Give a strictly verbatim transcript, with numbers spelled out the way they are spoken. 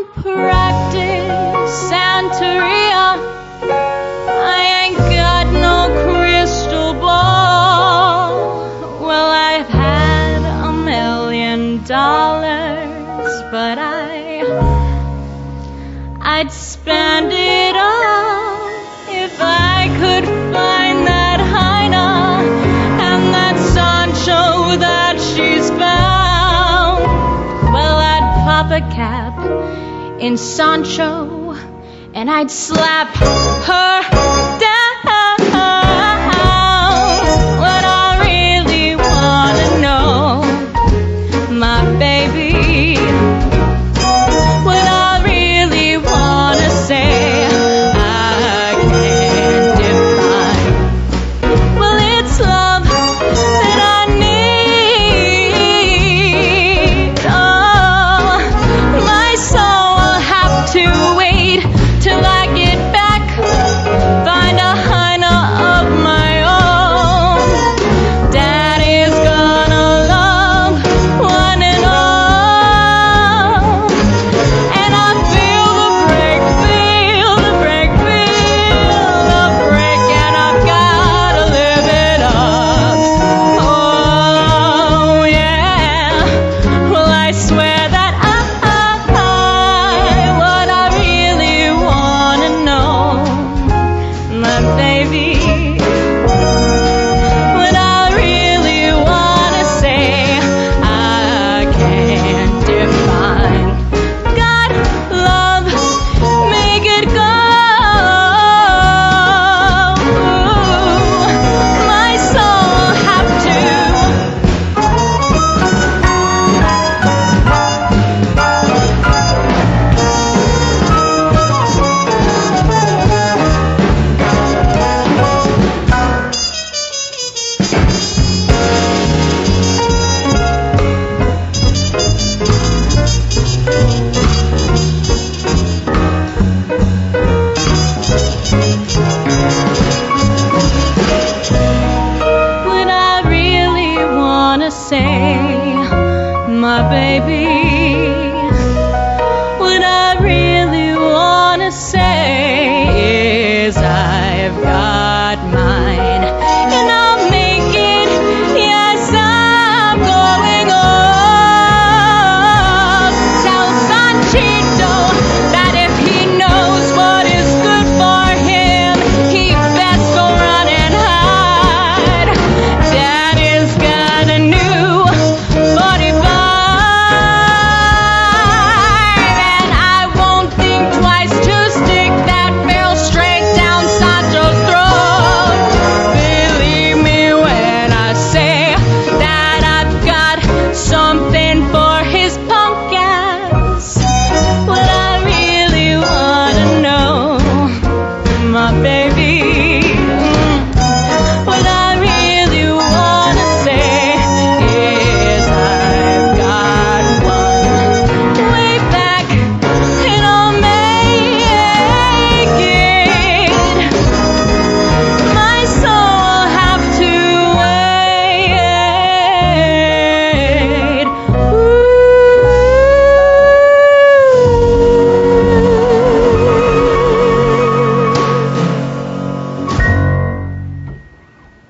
don't practice Santeria. I ain't got no crystal ball. Well, I've had a million dollars, but I, I'd spend it all if I could find that Heine and that Sancho that she's found. Well, I'd pop a cap in Sancho and I'd slap her